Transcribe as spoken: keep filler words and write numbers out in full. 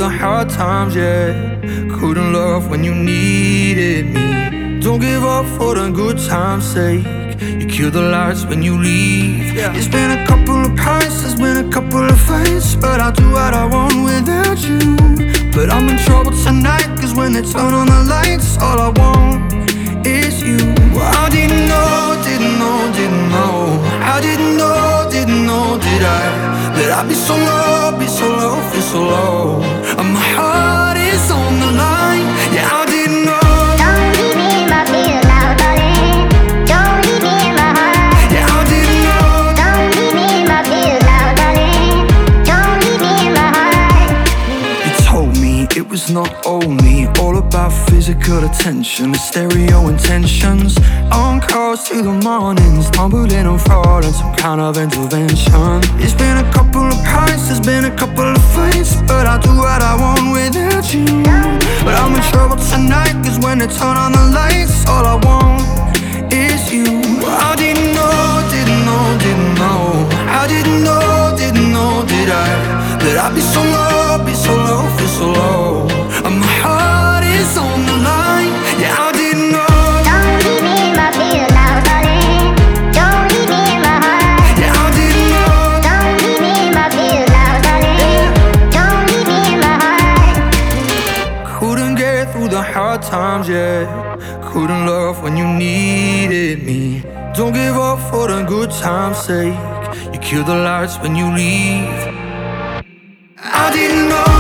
the hard times, yeah. Couldn't love when you needed me. Don't give up for the good times' sake. You kill the lights when you leave, yeah. It's been a couple of pints, there's been a couple of fights, but I'll do what I want without you. But I'm in trouble tonight, cause when they turn on the lights, all I want is you. Well, I didn't know, didn't know, didn't know. I didn't know, didn't know, did I? That I'd be so low, be so low, feel so low. And my heart is on the line, yeah, I didn't know. Don't leave me in my feelings now, darling. Don't leave me in my heart. Yeah, I didn't know. Don't leave me in my feelings now, darling. Don't leave me in my heart. You told me it was not only all about physical attention, the stereo intentions. On calls till the mornings, tumbling and falling, some kind of intervention. It's been a couple of pints, there's been a couple of fights, but I'll do what I want without you. But I'm in trouble tonight, cause when they turn on the lights, all I want is you. I didn't know, didn't know, didn't know. I didn't know, didn't know, did I? That I'd be so low, be so low, feel so low. And my heart is on the line, yeah, I didn't know. Don't leave me in my feelings now, darling. Don't leave me in my heart. Yeah, I didn't know. Don't leave me in my feelings now, darling. Don't leave me in my heart. Couldn't get through the hard times, yeah. Couldn't love when you needed me. Don't give up for the good times' sake. You kill the lights when you leave. I didn't know.